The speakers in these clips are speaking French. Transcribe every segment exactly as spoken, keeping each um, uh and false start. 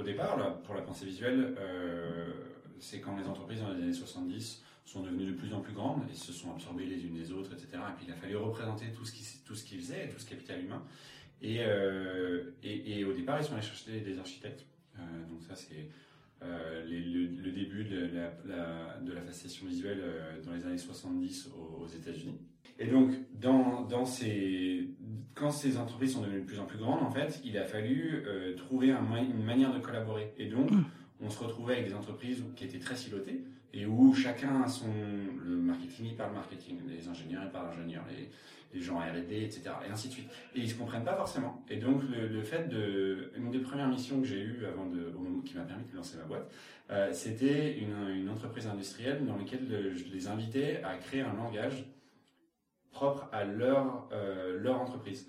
au départ, là, pour la pensée visuelle, euh, c'est quand les entreprises dans les années soixante-dix sont devenues de plus en plus grandes et se sont absorbées les unes les autres, et cetera. Et puis il a fallu représenter tout ce qui, tout ce qu'ils faisaient, tout ce capital humain. Et, euh, et, et au départ, ils sont allés chercher des architectes. Euh, donc ça, c'est euh, les, le, le début de la, la, de la fascination visuelle euh, dans les années soixante-dix aux, aux États-Unis. Et donc, dans, dans ces, quand ces entreprises sont devenues de plus en plus grandes, en fait, il a fallu euh, trouver un, une manière de collaborer. Et donc, on se retrouvait avec des entreprises qui étaient très silotées et où chacun a son... Le marketing, il parle marketing, les ingénieurs, ils parlent ingénieurs, les, les gens R et D, et cetera. Et ainsi de suite. Et ils ne se comprennent pas forcément. Et donc, le, le fait de... Une des premières missions que j'ai eues avant de, au moment qui m'a permis de lancer ma boîte, euh, c'était une, une entreprise industrielle dans laquelle je les invitais à créer un langage propre à leur, euh, leur entreprise.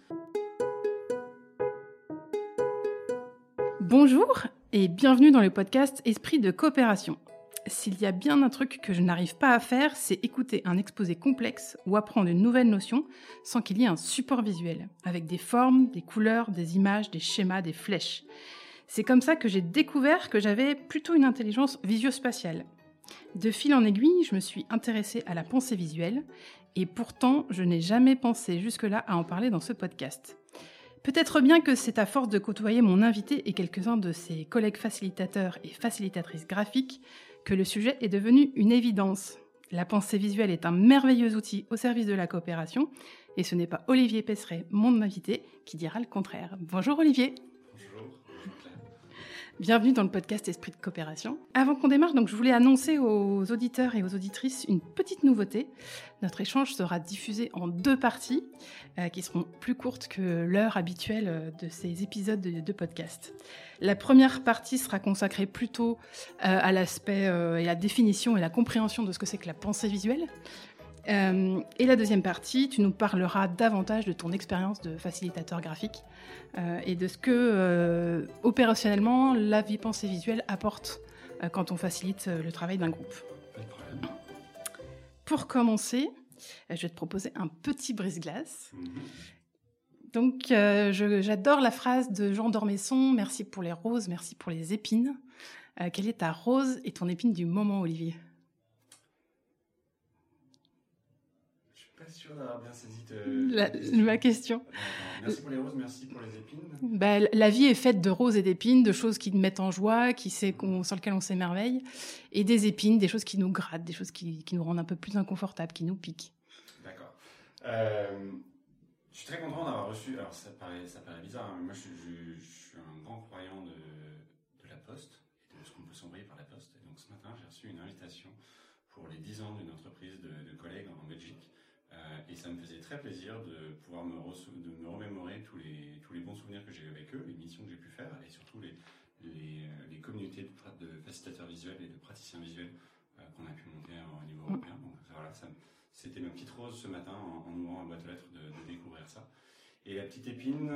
Bonjour et bienvenue dans le podcast Esprit de coopération. S'il y a bien un truc que je n'arrive pas à faire, c'est écouter un exposé complexe ou apprendre une nouvelle notion sans qu'il y ait un support visuel, avec des formes, des couleurs, des images, des schémas, des flèches. C'est comme ça que j'ai découvert que j'avais plutôt une intelligence visio-spatiale. De fil en aiguille, je me suis intéressée à la pensée visuelle et pourtant, je n'ai jamais pensé jusque-là à en parler dans ce podcast. Peut-être bien que c'est à force de côtoyer mon invité et quelques-uns de ses collègues facilitateurs et facilitatrices graphiques que le sujet est devenu une évidence. La pensée visuelle est un merveilleux outil au service de la coopération et ce n'est pas Olivier Pesseret, mon invité, qui dira le contraire. Bonjour Olivier. Bonjour. Bienvenue dans le podcast Esprit de coopération. Avant qu'on démarre, donc, je voulais annoncer aux auditeurs et aux auditrices une petite nouveauté. Notre échange sera diffusé en deux parties euh, qui seront plus courtes que l'heure habituelle de ces épisodes de, de podcast. La première partie sera consacrée plutôt euh, à l'aspect euh, et la définition et la compréhension de ce que c'est que la pensée visuelle. Euh, et la deuxième partie, tu nous parleras davantage de ton expérience de facilitateur graphique euh, et de ce que, euh, opérationnellement, la vie pensée visuelle apporte euh, quand on facilite euh, le travail d'un groupe. Pas de problème. Pour commencer, euh, je vais te proposer un petit brise-glace. Mm-hmm. Donc, euh, je, j'adore la phrase de Jean d'Ormesson, « Merci pour les roses, merci pour les épines euh, ». Quelle est ta rose et ton épine du moment, Olivier ? Pas sûr d'avoir bien saisi te... la, ma question. Merci pour les roses, merci pour les épines. Bah, la vie est faite de roses et d'épines, de choses qui nous mettent en joie, qui sait qu'on, sur lesquelles on s'émerveille, et des épines, des choses qui nous grattent, des choses qui, qui nous rendent un peu plus inconfortables, qui nous piquent. D'accord. Euh, je suis très content d'avoir reçu... Alors, ça paraît, ça paraît bizarre, hein, mais moi, je, je, je suis un grand croyant de, de la Poste, et de ce qu'on peut s'envoyer par la Poste. Et donc, ce matin, j'ai reçu une invitation pour les dix ans d'une entreprise de, de collègues en, en Belgique. Euh, et ça me faisait très plaisir de pouvoir me, re- de me remémorer tous les, tous les bons souvenirs que j'ai eu avec eux, les missions que j'ai pu faire et surtout les, les, les communautés de, de facilitateurs visuels et de praticiens visuels euh, qu'on a pu monter au niveau européen. Donc voilà, ça, c'était ma petite rose ce matin en, en ouvrant la boîte aux lettres de, de découvrir ça. Et la petite épine,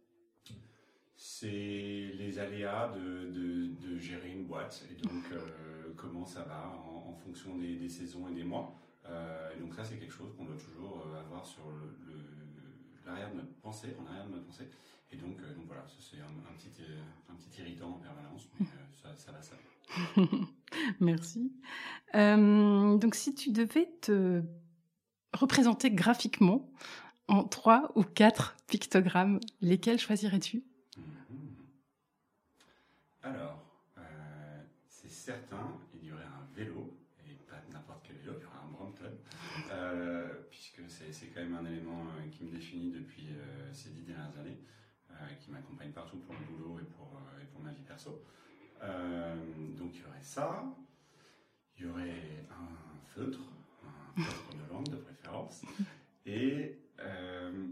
c'est les aléas de, de, de gérer une boîte et donc euh, comment ça va en, en fonction des, des saisons et des mois. Euh, et donc ça c'est quelque chose qu'on doit toujours euh, avoir sur le, le, l'arrière de notre pensée, en arrière de notre pensée. Et donc, euh, donc voilà, ça c'est un, un, petit, euh, un petit irritant en permanence, mais euh, ça, ça va, ça va. Merci. Euh, donc si tu devais te représenter graphiquement en trois ou quatre pictogrammes, lesquels choisirais-tu ? Mm-hmm. Alors, euh, c'est certain, il y aurait un vélo. N'importe quel vélo, il y aura un Brompton, euh, puisque c'est, c'est quand même un élément euh, qui me définit depuis euh, ces dix dernières années, euh, qui m'accompagne partout pour le boulot et pour, euh, et pour ma vie perso. Euh, donc il y aurait ça, il y aurait un feutre, un feutre de langue de préférence, et, euh,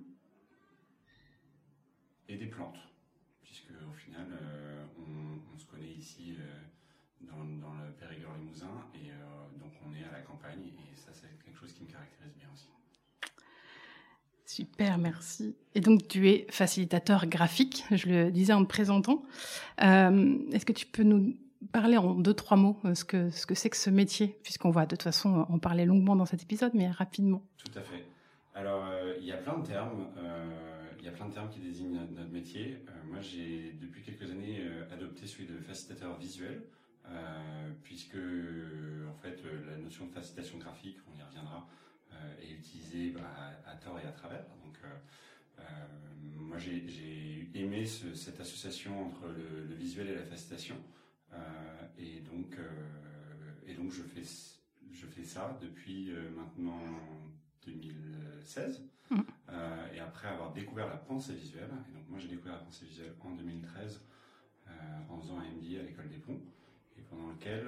et des plantes, puisque au final euh, on, on se connaît ici euh, Dans, dans le Périgord limousin et euh, donc on est à la campagne et ça c'est quelque chose qui me caractérise bien aussi. Super, merci. Et donc tu es facilitateur graphique, je le disais en te présentant. Euh, est-ce que tu peux nous parler en deux, trois mots ce que, ce que c'est que ce métier, puisqu'on va de toute façon en parler longuement dans cet épisode, mais rapidement. Tout à fait. Alors euh, il y a plein de termes. Euh, il y a plein de termes qui désignent notre, notre métier. Euh, moi, j'ai depuis quelques années euh, adopté celui de facilitateur visuel, euh, puisque en fait la notion de facilitation graphique, on y reviendra, euh, est utilisée bah, à, à tort et à travers. Donc, euh, euh, moi, j'ai, j'ai aimé ce, cette association entre le, le visuel et la facilitation, euh, et donc, euh, et donc je fais je fais ça depuis euh, maintenant deux mille seize. Mmh. Euh, et après avoir découvert la pensée visuelle, et donc moi j'ai découvert la pensée visuelle en deux mille treize euh, en faisant un M B A à l'école des ponts, et pendant lequel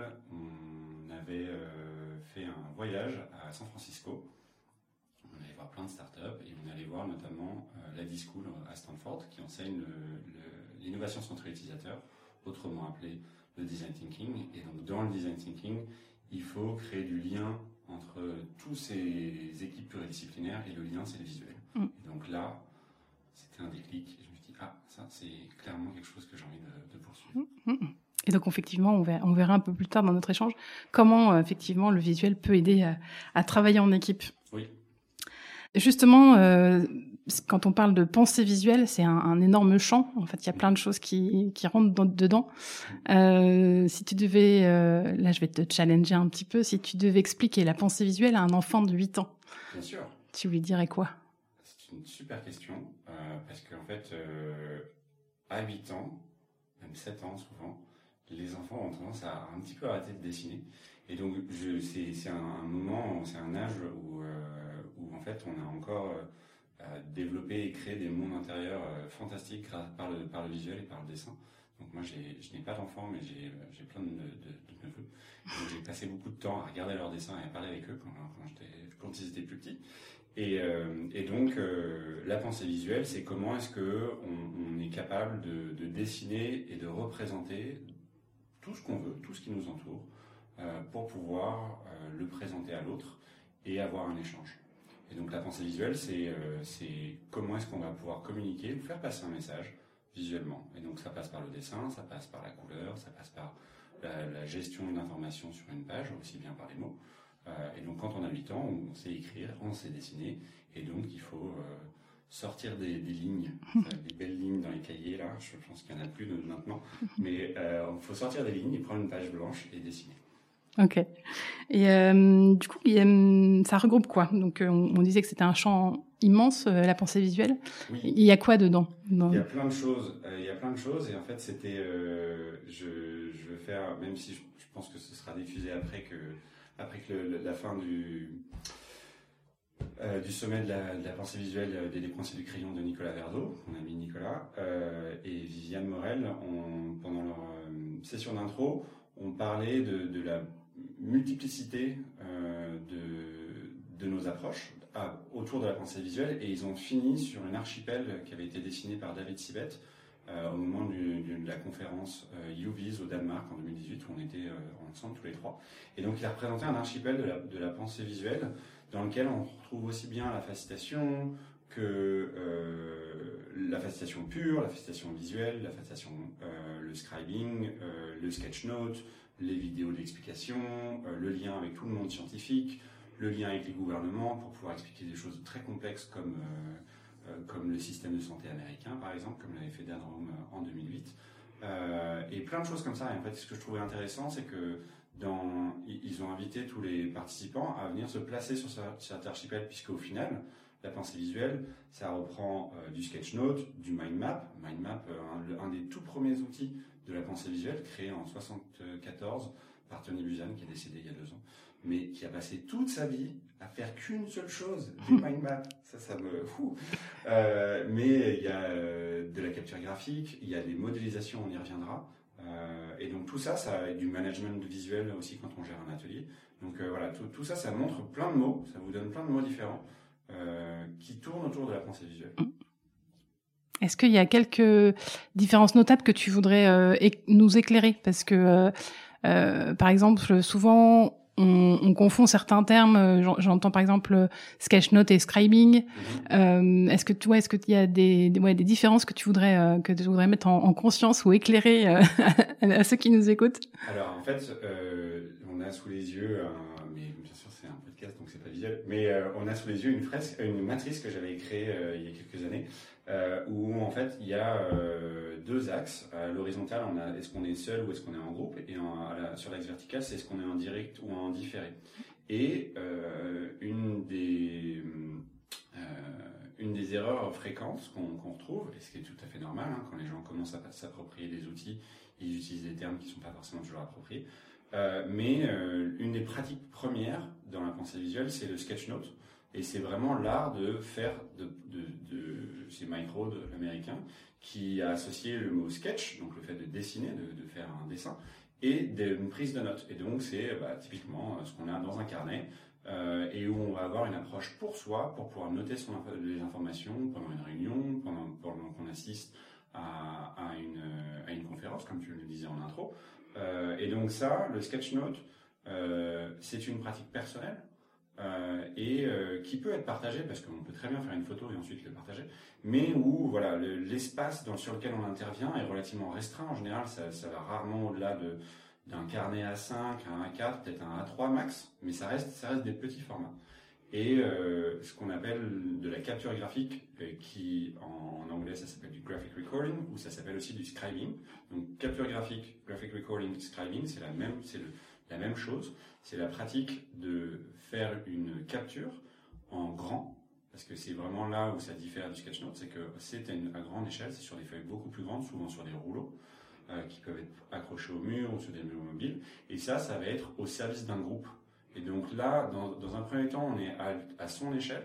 on avait euh, fait un voyage à San Francisco. On allait voir plein de startups et on allait voir notamment euh, l'I D School à Stanford qui enseigne le, le, l'innovation centrée utilisateur, autrement appelé le design thinking. Et donc dans le design thinking, il faut créer du lien entre tous ces équipes pluridisciplinaires, et le lien, c'est le visuel. Mm. Et donc là, c'était un déclic, et je me suis dit, ah, ça, c'est clairement quelque chose que j'ai envie de, de poursuivre. Mm. Et donc, effectivement, on verra, on verra un peu plus tard dans notre échange comment, euh, effectivement, le visuel peut aider à, à travailler en équipe. Oui. Justement, euh, quand on parle de pensée visuelle, c'est un, un énorme champ. En fait, il y a plein de choses qui, qui rentrent dans, dedans. Euh, si tu devais, euh, là, je vais te challenger un petit peu. Si tu devais expliquer la pensée visuelle à un enfant de huit ans, bien sûr, tu lui dirais quoi? C'est une super question euh, parce qu'en fait, euh, à huit ans, même sept ans souvent, les enfants ont tendance à un petit peu arrêter de dessiner. Et donc, je, c'est, c'est un, un moment, c'est un âge où, euh, où en fait, on a encore euh, développé et créé des mondes intérieurs euh, fantastiques grâce, par, le, par le visuel et par le dessin. Donc moi, j'ai, je n'ai pas d'enfants, mais j'ai, j'ai plein de, de, de neveux. Donc, j'ai passé beaucoup de temps à regarder leurs dessins et à parler avec eux quand, quand, j'étais, quand ils étaient plus petits. Et, euh, et donc, euh, la pensée visuelle, c'est comment est-ce qu'on on est capable de, de dessiner et de représenter tout ce qu'on veut, tout ce qui nous entoure, euh, pour pouvoir euh, le présenter à l'autre et avoir un échange. Et donc la pensée visuelle, c'est, euh, c'est comment est-ce qu'on va pouvoir communiquer ou faire passer un message visuellement. Et donc ça passe par le dessin, ça passe par la couleur, ça passe par la, la gestion de l'information sur une page, aussi bien par les mots. Euh, et donc quand on a huit ans, on sait écrire, on sait dessiner, et donc il faut euh, sortir des, des lignes, euh, des belles lignes dans les cahiers, là, je pense qu'il n'y en a plus de, maintenant, mais il euh, faut sortir des lignes et prendre une page blanche et dessiner. Ok. Et euh, du coup, ça regroupe quoi? Donc, on, on disait que c'était un champ immense, euh, la pensée visuelle. Oui. Il y a quoi dedans? Dans... Il y a plein de choses. Euh, il y a plein de choses, et en fait, c'était, euh, je, je veux faire, même si je, je pense que ce sera diffusé après que, après que le, la fin du euh, du sommet de la, de la pensée visuelle des Principes du crayon de Nicolas Verdeau, mon ami Nicolas, euh, et Viviane Morel, on, pendant leur euh, session d'intro, on parlait de, de la multiplicité euh, de, de nos approches à, autour de la pensée visuelle, et ils ont fini sur une archipel qui avait été dessinée par David Sibet euh, au moment du, du, de la conférence euh, U V I S au Danemark en deux mille dix-huit, où on était euh, ensemble tous les trois. Et donc il a représenté un archipel de la, de la pensée visuelle dans lequel on retrouve aussi bien la facilitation que euh, la facilitation pure, la facilitation visuelle, la facilitation, euh, le scribing, euh, le sketchnote, les vidéos d'explication, euh, le lien avec tout le monde scientifique, le lien avec les gouvernements pour pouvoir expliquer des choses très complexes comme, euh, euh, comme le système de santé américain, par exemple, comme l'avait fait Dan Rome en deux mille huit. Euh, et plein de choses comme ça. Et en fait, ce que je trouvais intéressant, c'est que dans, ils ont invité tous les participants à venir se placer sur cet archipel, puisqu'au final, la pensée visuelle, ça reprend euh, du sketchnote, du mind map. Mind map, euh, un, un des tout premiers outils de la pensée visuelle, créé en soixante-quatorze par Tony Buzan, qui est décédé il y a deux ans, mais qui a passé toute sa vie à faire qu'une seule chose, des mind maps. Ça, ça me fout. Euh, mais il y a euh, de la capture graphique, il y a des modélisations, on y reviendra. Euh, et donc tout ça, ça a du management visuel aussi quand on gère un atelier. Donc euh, voilà, tout, tout ça, ça montre plein de mots, ça vous donne plein de mots différents euh, qui tournent autour de la pensée visuelle. Est-ce qu'il y a quelques différences notables que tu voudrais euh, éc- nous éclairer? Parce que, euh, euh, par exemple, souvent, on, on confond certains termes. J'entends par exemple sketchnote et scribing. Mm-hmm. Euh, est-ce que tu vois, est-ce qu'il y a des, des, ouais, des différences que tu voudrais euh, que tu voudrais mettre en, en conscience ou éclairer euh, à ceux qui nous écoutent? Alors en fait, euh, on a sous les yeux, un, mais bien sûr c'est un podcast donc c'est pas visuel, mais euh, on a sous les yeux une fresque, une matrice que j'avais créée euh, il y a quelques années euh, où en fait il y a euh, deux axes. À l'horizontale, on a est-ce qu'on est seul ou est-ce qu'on est en groupe, et en, à la, sur l'axe vertical, c'est est-ce qu'on est en direct ou en différé. Et euh, une des euh, une des erreurs fréquentes qu'on, qu'on retrouve, et ce qui est tout à fait normal, hein, quand les gens commencent à s'approprier des outils, ils utilisent des termes qui ne sont pas forcément toujours appropriés. Euh, mais euh, une des pratiques premières dans la pensée visuelle, c'est le sketchnote. Et c'est vraiment l'art de faire, de, de, de, c'est Mike Rohde, l'américain, qui a associé le mot sketch, donc le fait de dessiner, de, de faire un dessin, et d'une prise de notes. Et donc c'est bah, typiquement ce qu'on a dans un carnet, euh, et où on va avoir une approche pour soi, pour pouvoir noter son, les informations pendant une réunion, pendant, pendant qu'on assiste à, à, une, à une conférence, comme tu le disais en intro. Euh, et donc ça, le sketchnote, euh, c'est une pratique personnelle, Euh, et euh, qui peut être partagé, parce qu'on peut très bien faire une photo et ensuite le partager, mais où voilà, le, l'espace dans, sur lequel on intervient est relativement restreint. En général, ça, ça va rarement au-delà de, d'un carnet A cinq, un A quatre, peut-être un A trois max, mais ça reste, ça reste des petits formats. Et euh, ce qu'on appelle de la capture graphique, euh, qui en, en anglais ça s'appelle du graphic recording, ou ça s'appelle aussi du scribing. Donc capture graphique, graphic recording, scribing, c'est la même, c'est le, la même chose. C'est la pratique de faire une capture en grand, parce que c'est vraiment là où ça diffère du sketchnote, c'est que c'est à, une, à grande échelle, c'est sur des feuilles beaucoup plus grandes, souvent sur des rouleaux, euh, qui peuvent être accrochés au mur ou sur des murs mobiles. Et ça, ça va être au service d'un groupe. Et donc là, dans, dans un premier temps, on est à, à son échelle.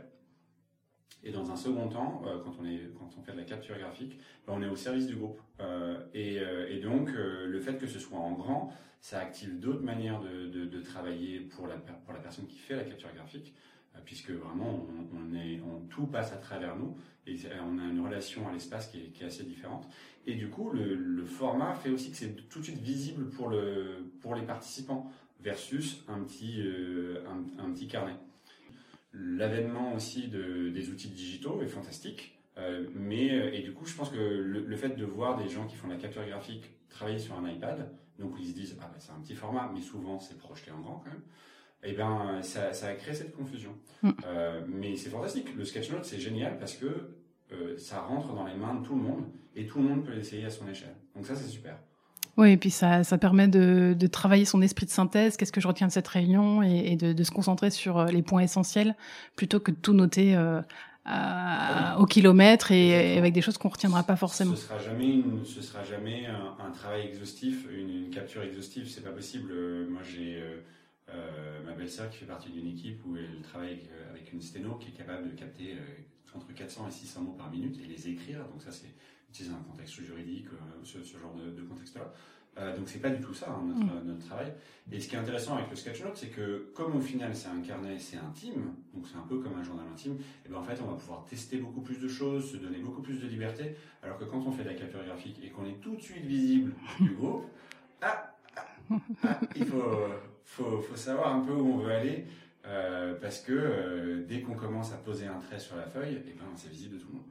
Et dans un second temps, euh, quand, on est, quand on fait de la capture graphique, ben on est au service du groupe. Euh, et, euh, et donc, euh, le fait que ce soit en grand, ça active d'autres manières de, de, de travailler pour la, pour la personne qui fait la capture graphique, euh, puisque vraiment, on, on est, on, tout passe à travers nous, et on a une relation à l'espace qui est, qui est assez différente. Et du coup, le, le format fait aussi que c'est tout de suite visible pour, le, pour les participants, versus un petit, euh, un, un petit carnet. L'avènement aussi de, des outils digitaux est fantastique, euh, mais et du coup, je pense que le, le fait de voir des gens qui font de la capture graphique travailler sur un iPad, donc ils se disent ah ben c'est un petit format, mais souvent c'est projeté en grand quand même. Et ben ça, ça a créé cette confusion. Mm. Euh, mais c'est fantastique. Le sketchnote c'est génial parce que euh, ça rentre dans les mains de tout le monde et tout le monde peut l'essayer à son échelle. Donc ça c'est super. Oui, et puis ça, ça permet de, de travailler son esprit de synthèse, qu'est-ce que je retiens de cette réunion, et, et de, de se concentrer sur les points essentiels, plutôt que de tout noter euh, à, oui. au kilomètre et, et avec des choses qu'on ne retiendra pas forcément. Ce sera jamais, une, ce sera jamais un, un travail exhaustif, une, une capture exhaustive, c'est pas possible. Moi, j'ai euh, euh, ma belle-sœur qui fait partie d'une équipe où elle travaille avec une sténo qui est capable de capter euh, entre quatre cents et six cents mots par minute et les écrire, donc ça c'est utiliser un contexte juridique, euh, ce, ce genre de, de contexte-là. Euh, donc c'est pas du tout ça hein, notre, mmh. notre travail. Et ce qui est intéressant avec le sketchnote, c'est que comme au final c'est un carnet, c'est intime, donc c'est un peu comme un journal intime, et ben en fait on va pouvoir tester beaucoup plus de choses, se donner beaucoup plus de liberté, alors que quand on fait de la capture graphique et qu'on est tout de suite visible du groupe, ah, ah, ah il faut, faut, faut savoir un peu où on veut aller, euh, parce que euh, dès qu'on commence à poser un trait sur la feuille, et ben c'est visible de tout le monde.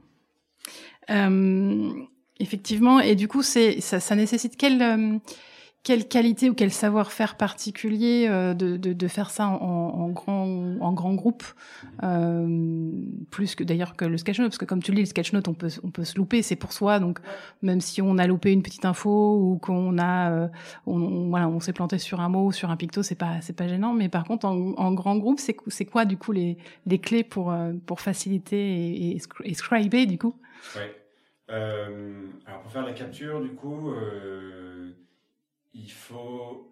Euh, effectivement, et du coup, c'est ça, ça nécessite quelle euh, quelle qualité ou quel savoir-faire particulier euh, de, de de faire ça en, en grand en grand groupe, euh, plus que d'ailleurs que le sketchnote, parce que comme tu le dis, le sketchnote, on peut on peut se louper, c'est pour soi, donc même si on a loupé une petite info ou qu'on a euh, on, on voilà on s'est planté sur un mot ou sur un picto, c'est pas c'est pas gênant, mais par contre en, en grand groupe, c'est c'est quoi du coup les les clés pour euh, pour faciliter et, et, et scriber du coup? Ouais. Euh, alors pour faire la capture, du coup, euh, il faut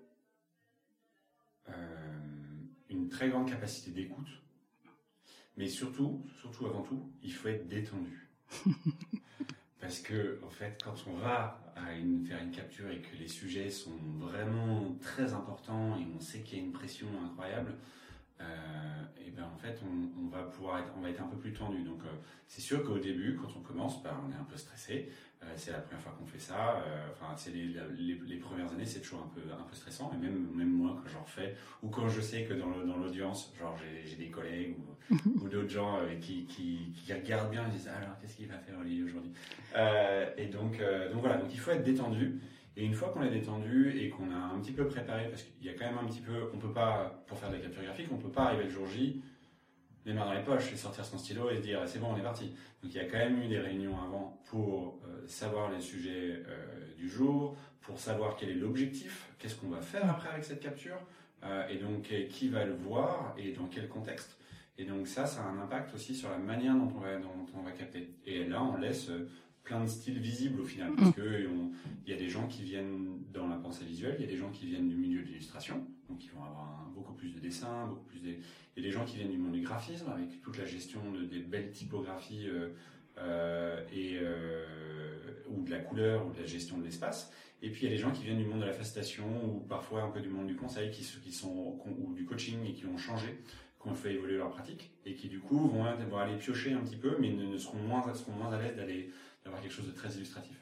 euh, une très grande capacité d'écoute, mais surtout, surtout avant tout, il faut être détendu. Parce que en fait, quand on va à une, faire une capture et que les sujets sont vraiment très importants et on sait qu'il y a une pression incroyable, Euh, et ben en fait on, on va pouvoir être, on va être un peu plus tendu. Donc euh, c'est sûr qu'au début quand on commence, ben, on est un peu stressé. Euh, c'est la première fois qu'on fait ça. Euh, enfin c'est les, les, les premières années c'est toujours un peu un peu stressant. Et même même moi quand j'en refais ou quand je sais que dans, le, dans l'audience, genre j'ai, j'ai des collègues ou, ou d'autres gens euh, qui, qui qui regardent bien et disent ah, alors qu'est-ce qu'il va faire Olivier aujourd'hui. Euh, et donc euh, donc voilà donc il faut être détendu. Et une fois qu'on est détendu et qu'on a un petit peu préparé, parce qu'il y a quand même un petit peu, on peut pas, pour faire de la capture graphique, on peut pas arriver le jour J les mains dans les poches et sortir son stylo et se dire c'est bon, on est parti. Donc il y a quand même eu des réunions avant pour euh, savoir les sujets euh, du jour, pour savoir quel est l'objectif, qu'est-ce qu'on va faire après avec cette capture, euh, et donc qui va le voir et dans quel contexte. Et donc ça, ça a un impact aussi sur la manière dont on va, dont on va capter. Et là, on laisse plein de styles visibles au final, parce qu'il y a des gens qui viennent dans la pensée visuelle, il y a des gens qui viennent du milieu de l'illustration, donc ils vont avoir un, beaucoup plus de dessins, beaucoup plus de... il y a des gens qui viennent du monde du graphisme, avec toute la gestion de, des belles typographies euh, euh, et, euh, ou de la couleur, ou de la gestion de l'espace. Et puis il y a des gens qui viennent du monde de la facilitation, ou parfois un peu du monde du conseil, qui, qui sont, ou du coaching, et qui ont changé, qui ont fait évoluer leur pratique, et qui du coup vont, vont aller piocher un petit peu, mais ne, ne seront, moins, seront moins à l'aise d'aller d'avoir quelque chose de très illustratif.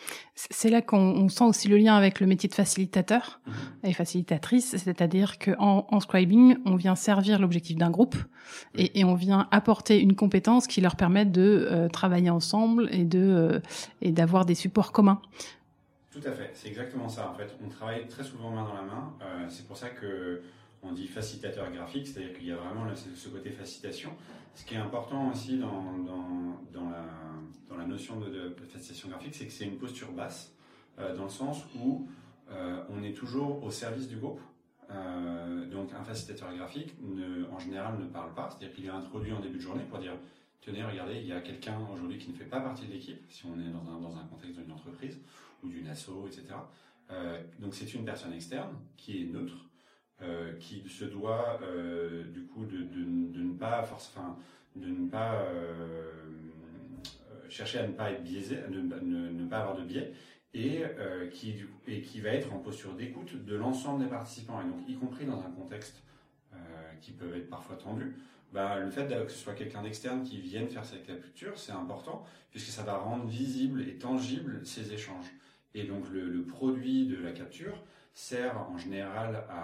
C'est là qu'on on sent aussi le lien avec le métier de facilitateur mmh. et facilitatrice, c'est-à-dire qu'en en scribing, on vient servir l'objectif d'un groupe oui. et, et on vient apporter une compétence qui leur permet de euh, travailler ensemble et, de, euh, et d'avoir des supports communs. Tout à fait, c'est exactement ça. En fait, on travaille très souvent main dans la main. Euh, c'est pour ça que on dit facilitateur graphique, c'est-à-dire qu'il y a vraiment le, ce côté facilitation. Ce qui est important aussi dans, dans, dans, la, dans la notion de, de, de facilitation graphique, c'est que c'est une posture basse, euh, dans le sens où euh, on est toujours au service du groupe. Euh, donc un facilitateur graphique, ne, en général, ne parle pas, c'est-à-dire qu'il est introduit en début de journée pour dire « Tenez, regardez, il y a quelqu'un aujourd'hui qui ne fait pas partie de l'équipe, si on est dans un, dans un contexte d'une entreprise ou d'une asso, et cetera. Euh, donc c'est une personne externe qui est neutre, Euh, qui se doit euh, du coup de, de, de ne pas force, enfin, de ne pas euh, chercher à ne pas être biaisé, de ne, ne pas avoir de biais, et, euh, qui, et qui va être en posture d'écoute de l'ensemble des participants, et donc y compris dans un contexte euh, qui peut être parfois tendu. Bah, le fait que ce soit quelqu'un d'externe qui vienne faire cette capture, c'est important, puisque ça va rendre visible et tangible ces échanges. Et donc le, le produit de la capture sert en général à,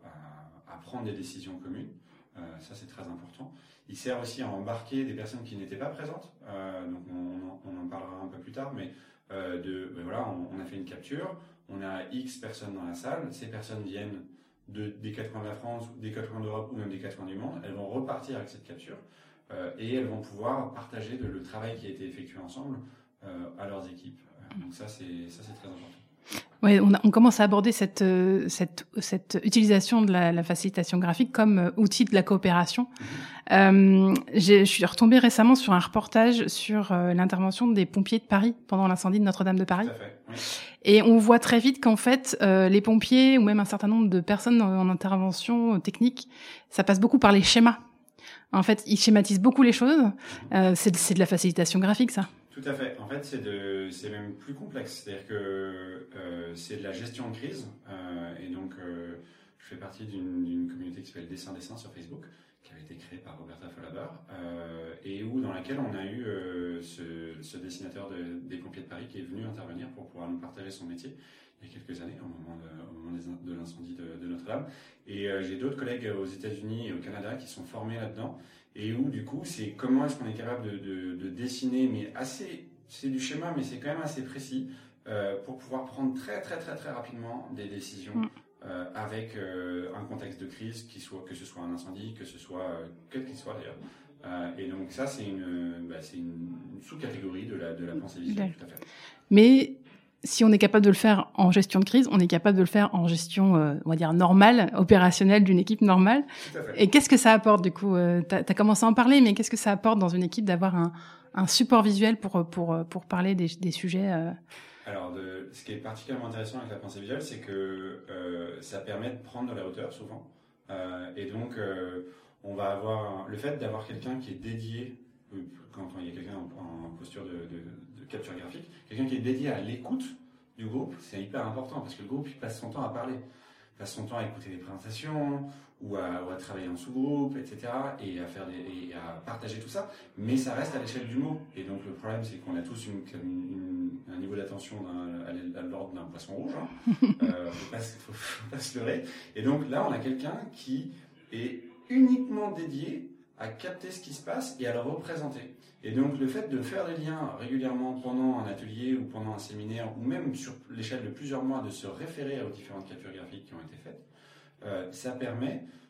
à, à prendre des décisions communes, euh, ça c'est très important. Il sert aussi à embarquer des personnes qui n'étaient pas présentes, euh, donc on, on en parlera un peu plus tard, mais euh, de, ben voilà, on, on a fait une capture, on a X personnes dans la salle, ces personnes viennent de, des quatre coins de la France, des quatre coins d'Europe ou même des quatre coins du monde, elles vont repartir avec cette capture euh, et elles vont pouvoir partager de, le travail qui a été effectué ensemble euh, à leurs équipes. Euh, donc ça c'est, ça c'est très important. Ouais, on, a, on commence à aborder cette, euh, cette, cette utilisation de la, la facilitation graphique comme euh, outil de la coopération. Mmh. Euh, j'ai, je suis retombée récemment sur un reportage sur euh, l'intervention des pompiers de Paris pendant l'incendie de Notre-Dame de Paris. Tout à fait, oui. Et on voit très vite qu'en fait, euh, les pompiers ou même un certain nombre de personnes en, en intervention technique, ça passe beaucoup par les schémas. En fait, ils schématisent beaucoup les choses. Euh, c'est, c'est de la facilitation graphique, ça. Tout à fait. En fait, c'est, de, c'est même plus complexe. C'est-à-dire que euh, c'est de la gestion de crise. Euh, et donc, euh, je fais partie d'une, d'une communauté qui s'appelle Dessin Dessin sur Facebook, qui avait été créée par Roberta Follaber, euh, et où, dans laquelle on a eu euh, ce, ce dessinateur de, des pompiers de Paris qui est venu intervenir pour pouvoir nous partager son métier il y a quelques années, au moment de, au moment des, de l'incendie de, de Notre-Dame. Et euh, j'ai d'autres collègues aux États-Unis et au Canada qui sont formés là-dedans. Et où, du coup, c'est comment est-ce qu'on est capable de, de, de dessiner, mais assez, c'est du schéma, mais c'est quand même assez précis, euh, pour pouvoir prendre très, très, très, très rapidement des décisions mmh. euh, avec euh, un contexte de crise, qui soit, que ce soit un incendie, que ce soit, euh, quel qu'il soit d'ailleurs. Euh, et donc, ça, c'est une, bah, c'est une, une sous-catégorie de la, de la pensée visuelle, tout à fait. Mais si on est capable de le faire en gestion de crise, on est capable de le faire en gestion, euh, on va dire, normale, opérationnelle d'une équipe normale. Tout à fait. Et qu'est-ce que ça apporte, du coup euh, Tu as commencé à en parler, mais qu'est-ce que ça apporte dans une équipe d'avoir un, un support visuel pour, pour, pour parler des, des sujets euh... Alors, de, ce qui est particulièrement intéressant avec la pensée visuelle, c'est que euh, ça permet de prendre de la hauteur, souvent. Euh, et donc, euh, on va avoir le fait d'avoir quelqu'un qui est dédié, quand il y a quelqu'un en, en posture de, de, de capture graphique, quelqu'un qui est dédié à l'écoute du groupe, c'est hyper important parce que le groupe il passe son temps à parler, il passe son temps à écouter des présentations ou à, ou à travailler en sous-groupe, et cetera et à faire des, et à partager tout ça, mais ça reste à l'échelle du mot. Et donc le problème c'est qu'on a tous une, une, un niveau d'attention d'un, à l'ordre d'un poisson rouge, hein. euh, faut pas, faut, faut pas se leurrer. Et donc là on a quelqu'un qui est uniquement dédié à capter ce qui se passe et à le représenter. Et donc le fait de faire des liens régulièrement pendant un atelier ou pendant un séminaire, ou même sur l'échelle de plusieurs mois, de se référer aux différentes captures graphiques qui ont été faites, euh, ça permet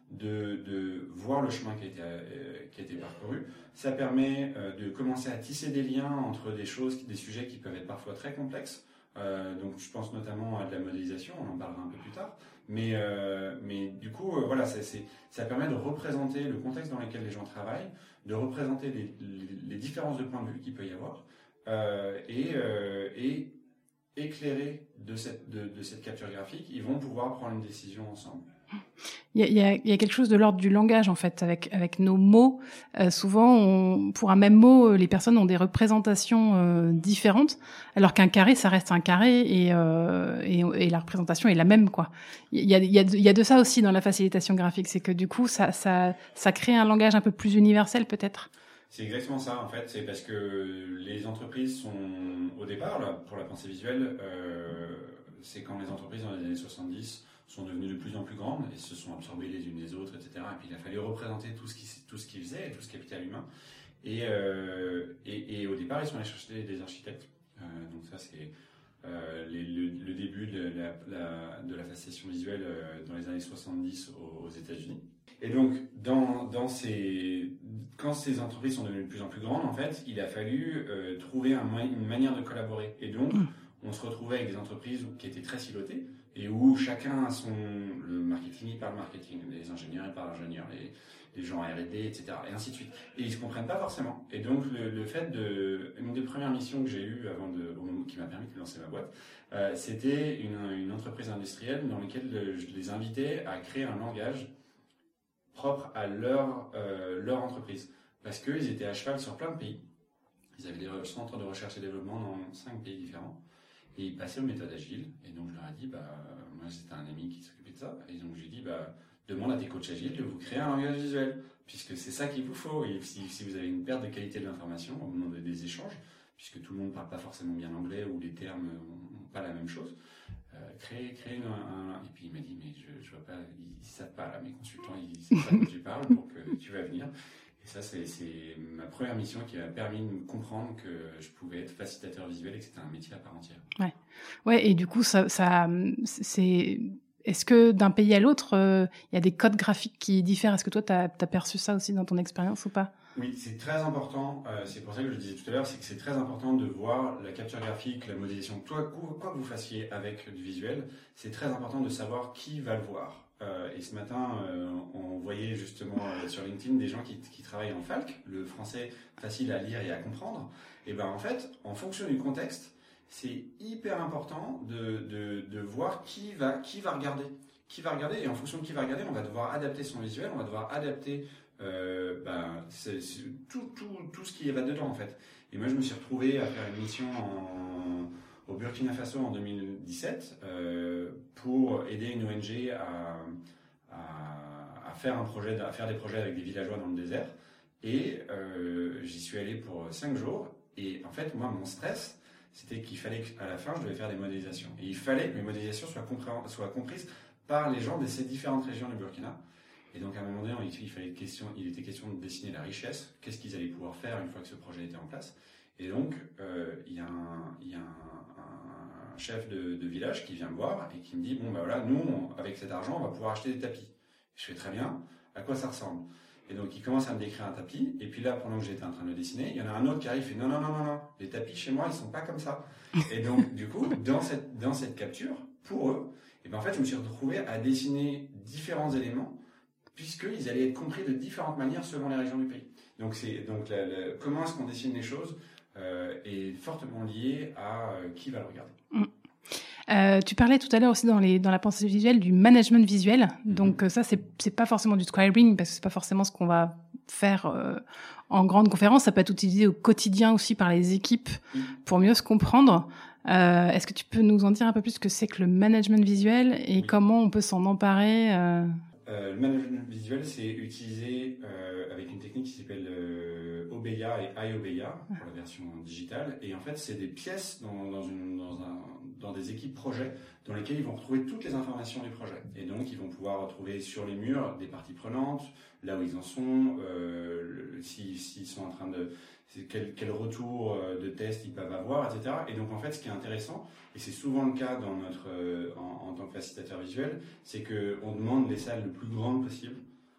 de, de voir le chemin qui a été, euh, qui a été parcouru. Ça permet euh, de commencer à tisser des liens entre des choses, des sujets qui peuvent être parfois très complexes. Euh, donc je pense notamment à de la modélisation, on en parlera un peu plus tard. Mais, euh, mais du coup, euh, voilà, c'est, c'est, ça permet de représenter le contexte dans lequel les gens travaillent, de représenter les, les, les différences de point de vue qu'il peut y avoir, euh, et, euh, et éclairés de cette, de, de cette capture graphique, ils vont pouvoir prendre une décision ensemble. Il y a, il y a, il y a quelque chose de l'ordre du langage, en fait, avec, avec nos mots. Euh, souvent, on, pour un même mot, les personnes ont des représentations euh, différentes, alors qu'un carré, ça reste un carré, et, euh, et, et la représentation est la même, quoi. Il y a, il y a, il y a de ça aussi dans la facilitation graphique, c'est que du coup, ça, ça, ça crée un langage un peu plus universel, peut-être. C'est exactement ça, en fait. C'est parce que les entreprises sont, au départ, là, pour la pensée visuelle, euh, c'est quand les entreprises, dans les années soixante-dix, sont devenues de plus en plus grandes et se sont absorbées les unes les autres, et cetera. Et puis il a fallu représenter tout ce qui, tout ce qu'ils faisaient, tout ce capital humain. Et, euh, et, et au départ, ils sont allés chercher des architectes. Euh, donc ça, c'est euh, les, le, le début de la, la, de la facilitation visuelle euh, dans les années soixante-dix aux, aux États-Unis. Et donc, dans, dans ces, quand ces entreprises sont devenues de plus en plus grandes, en fait, il a fallu euh, trouver un, une manière de collaborer. Et donc, on se retrouvait avec des entreprises qui étaient très silotées et où chacun a son... Le marketing, il parle marketing, les ingénieurs, ils parlent ingénieurs, les, les gens R et D, et cetera. Et ainsi de suite. Et ils ne se comprennent pas forcément. Et donc, le, le fait de... Une des premières missions que j'ai eues avant de, au moment qui m'a permis de lancer ma boîte, euh, c'était une, une entreprise industrielle dans laquelle je les invitais à créer un langage propre à leur, euh, leur entreprise. Parce qu'ils étaient à cheval sur plein de pays. Ils avaient des centres de recherche et développement dans cinq pays différents. Et ils passaient aux méthodes agiles. Et donc, je leur ai dit, bah, moi, c'était un ami qui s'occupait de ça. Et donc, je lui ai dit, bah, demande à tes coachs agiles de vous créer un langage visuel. Puisque c'est ça qu'il vous faut. Et si, si vous avez une perte de qualité de l'information au moment des échanges, puisque tout le monde ne parle pas forcément bien anglais ou les termes n'ont pas la même chose, euh, créer, créer un, un... Et puis, il m'a dit, mais je, je vois pas, ils ne savent pas, là, mes consultants, ils savent pas que tu parles, donc euh, tu vas venir. Et ça, c'est, c'est ma première mission qui m'a permis de me comprendre que je pouvais être facilitateur visuel et que c'était un métier à part entière. Ouais, ouais, et du coup, ça, ça, c'est... Est-ce que d'un pays à l'autre, il euh, y a des codes graphiques qui diffèrent? Est-ce que toi, tu as perçu ça aussi dans ton expérience ou pas? Oui, c'est très important. Euh, c'est pour ça que je le disais tout à l'heure, c'est que c'est très important de voir la capture graphique, la modélisation. Toi, quoi que vous fassiez avec du visuel, c'est très important de savoir qui va le voir. Euh, et ce matin, euh, on voyait justement euh, sur LinkedIn des gens qui, qui travaillent en Falc, le français facile à lire et à comprendre. Et ben en fait, en fonction du contexte, c'est hyper important de, de, de voir qui va, qui va regarder. Qui va regarder, et en fonction de qui va regarder, on va devoir adapter son visuel, on va devoir adapter euh, ben, c'est, c'est tout, tout, tout ce qui va dedans en fait. Et moi je me suis retrouvé à faire une mission en, au Burkina Faso en deux mille dix-sept euh, pour aider une O N G à, à, à, faire un projet, à faire des projets avec des villageois dans le désert. Et euh, j'y suis allé pour cinq jours. Et en fait, moi, mon stress, c'était qu'il fallait qu'à la fin, je devais faire des modélisations. Et il fallait que mes modélisations soient, compré- soient comprises par les gens de ces différentes régions du Burkina. Et donc, à un moment donné, il, fallait question, il était question de dessiner la richesse. Qu'est-ce qu'ils allaient pouvoir faire une fois que ce projet était en place. Et donc, euh, il y a un, il y a un, un chef de, de village qui vient me voir et qui me dit, bon, ben voilà, nous, on, avec cet argent, on va pouvoir acheter des tapis. Je fais très bien. À quoi ça ressemble? Et donc, il commence à me décrire un tapis. Et puis là, pendant que j'étais en train de le dessiner, il y en a un autre qui arrive et fait, non, non, non, non, non, les tapis chez moi, ils sont pas comme ça. Et donc, du coup, dans cette, dans cette capture, pour eux, et ben en fait, je me suis retrouvé à dessiner différents éléments puisqu'ils allaient être compris de différentes manières selon les régions du pays. Donc, c'est, donc la, la, comment est-ce qu'on dessine les choses euh, est fortement lié à euh, qui va le regarder. Mmh. Euh, tu parlais tout à l'heure aussi dans, les, dans la pensée visuelle du management visuel. Donc mmh. ça, c'est, c'est pas forcément du scribing parce que c'est pas forcément ce qu'on va faire euh, en grande conférence. Ça peut être utilisé au quotidien aussi par les équipes mmh. pour mieux se comprendre. Euh, est-ce que tu peux nous en dire un peu plus ce que c'est que le management visuel et oui. comment on peut s'en emparer euh... Euh, le management visuel, c'est utilisé euh, avec une technique qui s'appelle euh, Obeya et iObeya pour la version digitale. Et en fait, c'est des pièces dans, dans, une, dans, un, dans des équipes projets dans lesquelles ils vont retrouver toutes les informations du projet. Et donc, ils vont pouvoir retrouver sur les murs des parties prenantes, là où ils en sont, euh, s'ils, s'ils sont en train de... Quel, quel retour de test ils peuvent avoir, et cetera. Et donc, en fait, ce qui est intéressant, et c'est souvent le cas dans notre, euh, en, en tant que facilitateur visuel, c'est qu'on demande les salles le plus grandes possible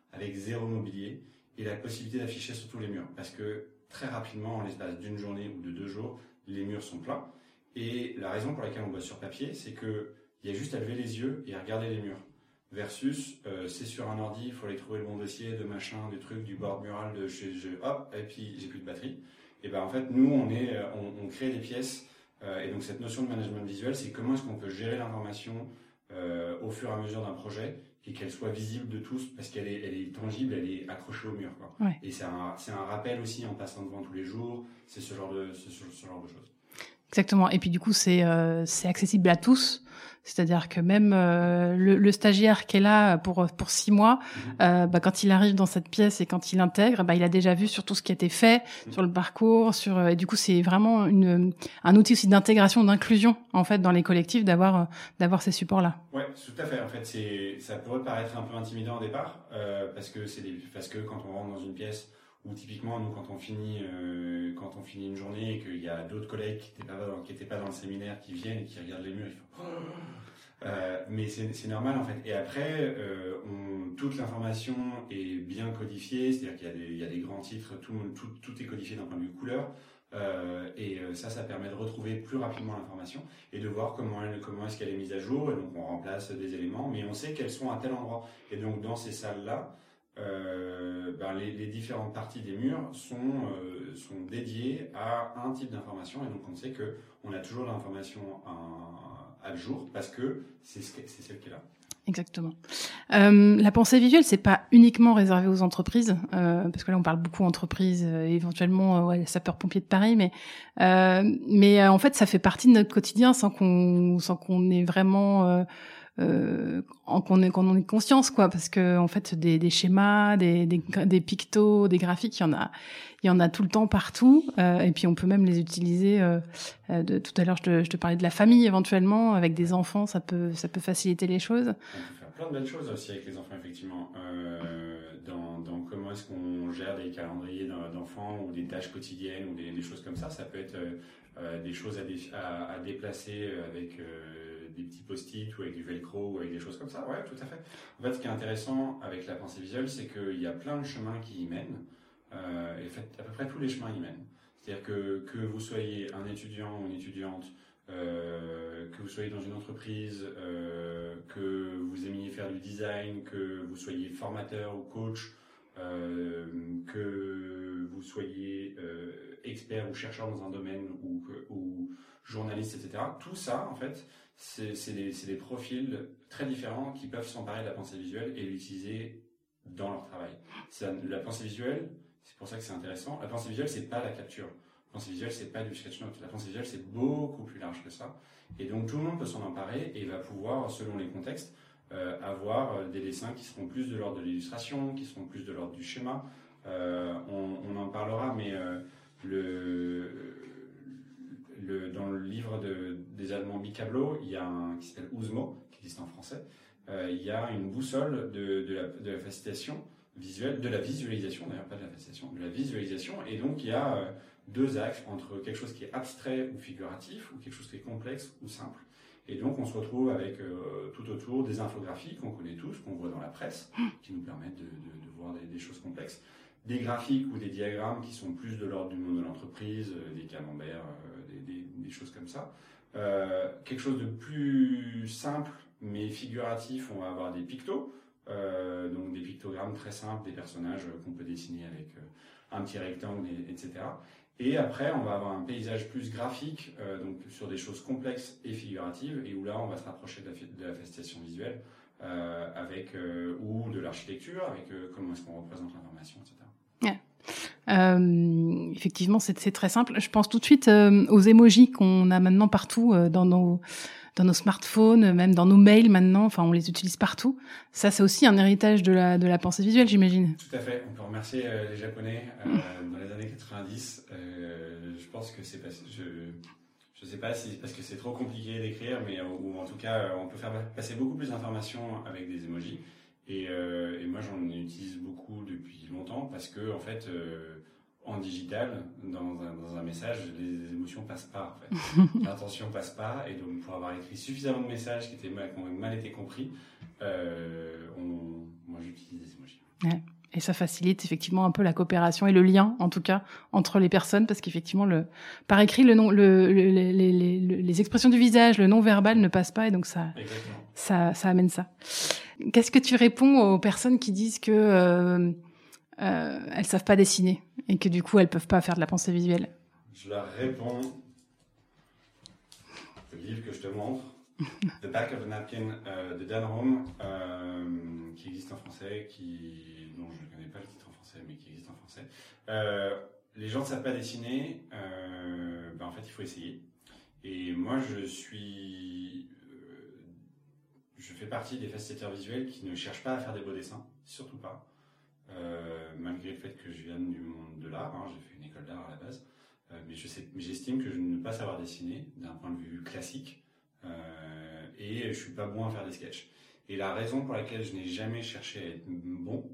avec zéro mobilier et la possibilité d'afficher sur tous les murs. Parce que très rapidement, en l'espace d'une journée ou de deux jours, les murs sont pleins. Et la raison pour laquelle on bosse sur papier, c'est qu'il y a juste à lever les yeux et à regarder les murs. Versus, euh, c'est sur un ordi, il faut aller trouver le bon dossier, de machin, du truc, du board mural, de chez, je, hop, et puis j'ai plus de batterie. Et ben en fait, nous, on, est, on, on crée des pièces. Euh, et donc cette notion de management visuel, c'est comment est-ce qu'on peut gérer l'information euh, au fur et à mesure d'un projet et qu'elle soit visible de tous parce qu'elle est, elle est tangible, elle est accrochée au mur, quoi. Ouais. Et c'est un, c'est un rappel aussi en passant devant tous les jours, c'est ce genre de, ce, ce genre de choses. Exactement. Et puis du coup, c'est euh, c'est accessible à tous. C'est-à-dire que même euh, le, le stagiaire qui est là pour pour six mois, mmh. euh, bah, quand il arrive dans cette pièce et quand il intègre, bah, il a déjà vu sur tout ce qui a été fait, mmh. sur le parcours, sur et du coup c'est vraiment une un outil aussi d'intégration, d'inclusion en fait dans les collectifs d'avoir d'avoir ces supports là. Ouais, tout à fait. En fait, c'est ça pourrait paraître un peu intimidant au départ euh, parce que c'est des, parce que quand on rentre dans une pièce où typiquement nous quand on finit euh, quand on finit une journée et qu'il y a d'autres collègues qui n'étaient pas dans, qui étaient pas dans le séminaire qui viennent et qui regardent les murs, ils font euh, mais c'est, c'est normal en fait. Et après, euh, on, toute l'information est bien codifiée, c'est-à-dire qu'il y a des, il y a des grands titres, tout, tout, tout est codifié d'un point de vue couleur. Euh, et ça, ça permet de retrouver plus rapidement l'information et de voir comment, elle, comment est-ce qu'elle est mise à jour. Et donc on remplace des éléments, mais on sait qu'elles sont à tel endroit. Et donc dans ces salles-là, Euh, ben les, les différentes parties des murs sont, euh, sont dédiées à un type d'information et donc on sait que on a toujours l'information à, à jour parce que c'est, ce, c'est celle qui est là. Exactement. Euh, la pensée visuelle, c'est pas uniquement réservé aux entreprises, euh, parce que là on parle beaucoup entreprises, euh, éventuellement euh, ouais, sapeurs-pompiers de Paris, mais euh, mais euh, en fait ça fait partie de notre quotidien sans qu'on sans qu'on ait vraiment euh, Euh, qu'on ait, qu'on en ait conscience, quoi, parce que en fait des, des schémas, des, des, des pictos, des graphiques, il y en a, il y en a tout le temps partout, euh, et puis on peut même les utiliser. Euh, de, tout à l'heure, je te, je te parlais de la famille éventuellement, avec des enfants, ça peut, ça peut faciliter les choses. On peut faire plein de belles choses aussi avec les enfants, effectivement. Euh, dans, dans comment est-ce qu'on gère des calendriers d'enfants ou des tâches quotidiennes ou des, des choses comme ça, ça peut être euh, des choses à, dé, à, à déplacer avec euh, des petits post-it ou avec du velcro ou avec des choses comme ça. Ouais, tout à fait. En fait, ce qui est intéressant avec la pensée visuelle, c'est qu'il y a plein de chemins qui y mènent. Euh, et en fait, à peu près tous les chemins y mènent. C'est-à-dire que, que vous soyez un étudiant ou une étudiante, euh, que vous soyez dans une entreprise, euh, que vous aimiez faire du design, que vous soyez formateur ou coach, euh, que vous soyez euh, expert ou chercheur dans un domaine ou, ou journaliste, et cetera. Tout ça, en fait, c'est, c'est, des, c'est des profils très différents qui peuvent s'emparer de la pensée visuelle et l'utiliser dans leur travail. C'est la pensée visuelle, c'est pour ça que c'est intéressant. La pensée visuelle, c'est pas la capture. La pensée visuelle, c'est pas du sketchnote. La pensée visuelle, c'est beaucoup plus large que ça. Et donc, tout le monde peut s'en emparer et va pouvoir, selon les contextes, euh, avoir des dessins qui seront plus de l'ordre de l'illustration, qui seront plus de l'ordre du schéma. Euh, on, on en parlera, mais euh, le, le, dans le livre de, des Allemands Mikablo, il y a un qui s'appelle Uzmo, qui existe en français. Euh, il y a une boussole de, de, la, de la facilitation visuelle, de la visualisation, d'ailleurs pas de la facilitation, de la visualisation. Et donc, il y a euh, deux axes entre quelque chose qui est abstrait ou figuratif, ou quelque chose qui est complexe ou simple. Et donc, on se retrouve avec euh, tout autour des infographies qu'on connaît tous, qu'on voit dans la presse, qui nous permettent de, de, de voir des, des choses complexes. Des graphiques ou des diagrammes qui sont plus de l'ordre du monde de l'entreprise, euh, des camemberts, euh, des, des, des choses comme ça. Euh, quelque chose de plus simple, mais figuratif, on va avoir des pictos, euh, donc des pictogrammes très simples, des personnages euh, qu'on peut dessiner avec euh, un petit rectangle, et, etc. Et après, on va avoir un paysage plus graphique, euh, donc sur des choses complexes et figuratives, et où là, on va se rapprocher de la, de la facilitation visuelle, euh, avec, euh, ou de l'architecture, avec euh, comment est-ce qu'on représente l'information, et cetera. Yeah. Euh, effectivement, c'est, c'est très simple. Je pense tout de suite euh, aux emojis qu'on a maintenant partout euh, dans nos dans nos smartphones, même dans nos mails maintenant. Enfin, on les utilise partout. Ça, c'est aussi un héritage de la de la pensée visuelle, j'imagine. Tout à fait. On peut remercier euh, les Japonais euh, dans les années quatre-vingt-dix. Euh, je pense que c'est parce que je je sais pas si c'est parce que c'est trop compliqué d'écrire, mais ou en tout cas, on peut faire passer beaucoup plus d'informations avec des emojis. Et, euh, et moi, j'en utilise beaucoup depuis longtemps parce que, en fait, euh, en digital, dans un, dans un message, les émotions passent pas, en fait. L'intention passe pas, et donc pour avoir écrit suffisamment de messages qui étaient mal, qui ont mal été compris, euh, on, moi, j'utilise des emojis. Ouais. Et ça facilite effectivement un peu la coopération et le lien, en tout cas, entre les personnes, parce qu'effectivement, le, par écrit, le non, le, le, les, les, les, les expressions du visage, le non-verbal ne passe pas, et donc ça, ça, ça amène ça. Qu'est-ce que tu réponds aux personnes qui disent que euh, euh, elles savent pas dessiner et que du coup, elles peuvent pas faire de la pensée visuelle? Je leur réponds, le livre que je te montre, The Back of a Napkin euh, de Dan Romm, euh, qui existe en français, qui, dont je ne connais pas le titre en français, mais qui existe en français. Euh, les gens ne savent pas dessiner, euh, ben en fait il faut essayer. Et moi je suis, euh, je fais partie des facilitateurs visuels qui ne cherchent pas à faire des beaux dessins, surtout pas. Euh, malgré le fait que je vienne du monde de l'art, hein, j'ai fait une école d'art à la base, euh, mais, je sais, mais j'estime que je ne peux pas savoir dessiner d'un point de vue classique. Euh, et je suis pas bon à faire des sketchs. Et la raison pour laquelle je n'ai jamais cherché à être bon,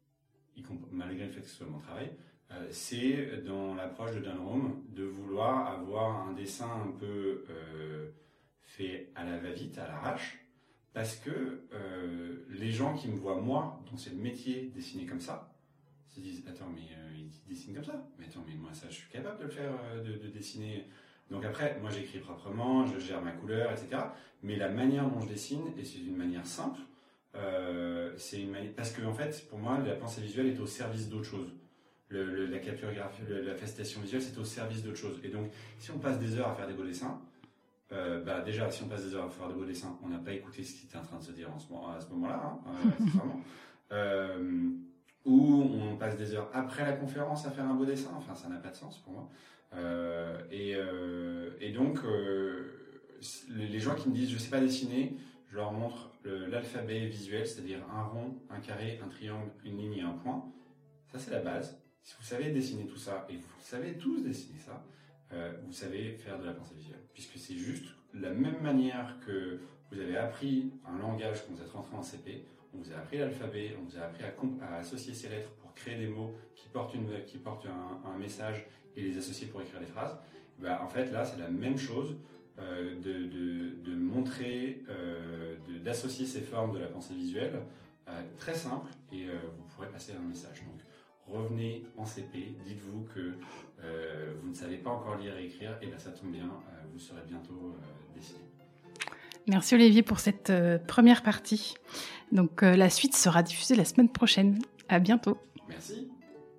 malgré le fait que ce soit mon travail, euh, c'est dans l'approche de Dan Romm de vouloir avoir un dessin un peu euh, fait à la va-vite, à l'arrache, parce que euh, les gens qui me voient moi, dont c'est le métier dessiner comme ça, se disent attends mais euh, il dessine comme ça, mais attends mais moi ça je suis capable de le faire, euh, de, de dessiner. Donc après, moi j'écris proprement, je gère ma couleur, et cetera. Mais la manière dont je dessine, et c'est une manière simple, euh, c'est une manière... parce que en fait, pour moi, la pensée visuelle est au service d'autre chose. Le, le, la capture graphique, la facilitation visuelle, c'est au service d'autre chose. Et donc, si on passe des heures à faire des beaux dessins, euh, bah déjà, si on passe des heures à faire des beaux dessins, on n'a pas écouté ce qui était en train de se dire en ce moment, à ce moment-là, hein, euh, vraiment. Euh, ou on passe des heures après la conférence à faire un beau dessin, enfin, ça n'a pas de sens pour moi. Euh, et, euh, et donc, euh, les gens qui me disent je sais pas dessiner, je leur montre le, l'alphabet visuel, c'est-à-dire un rond, un carré, un triangle, une ligne et un point. Ça, c'est la base. Si vous savez dessiner tout ça, et vous savez tous dessiner ça, euh, vous savez faire de la pensée visuelle. Puisque c'est juste la même manière que vous avez appris un langage quand vous êtes rentré en C P, on vous a appris l'alphabet, on vous a appris à, comp- à associer ces lettres pour créer des mots qui portent, une, qui portent un, un message et les associer pour écrire des phrases. Ben, en fait, là, c'est la même chose, euh, de, de, de montrer, euh, de, d'associer ces formes de la pensée visuelle, euh, très simple, et euh, vous pourrez passer un message. Donc, revenez en C P, dites-vous que euh, vous ne savez pas encore lire et écrire, et ben ça tombe bien, euh, vous serez bientôt euh, dessiné. Merci Olivier pour cette euh, première partie. Donc, euh, la suite sera diffusée la semaine prochaine. À bientôt. Merci.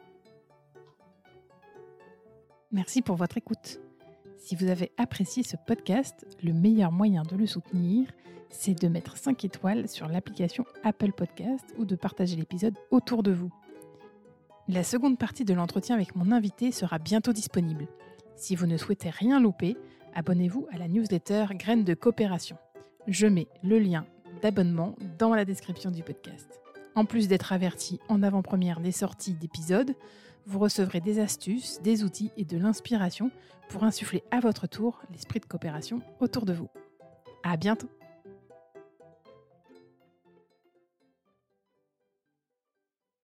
Merci pour votre écoute. Si vous avez apprécié ce podcast, le meilleur moyen de le soutenir, c'est de mettre cinq étoiles sur l'application Apple Podcast ou de partager l'épisode autour de vous. La seconde partie de l'entretien avec mon invité sera bientôt disponible. Si vous ne souhaitez rien louper, abonnez-vous à la newsletter Graines de coopération. Je mets le lien d'abonnement dans la description du podcast. En plus d'être averti en avant-première des sorties d'épisodes, vous recevrez des astuces, des outils et de l'inspiration pour insuffler à votre tour l'esprit de coopération autour de vous. À bientôt!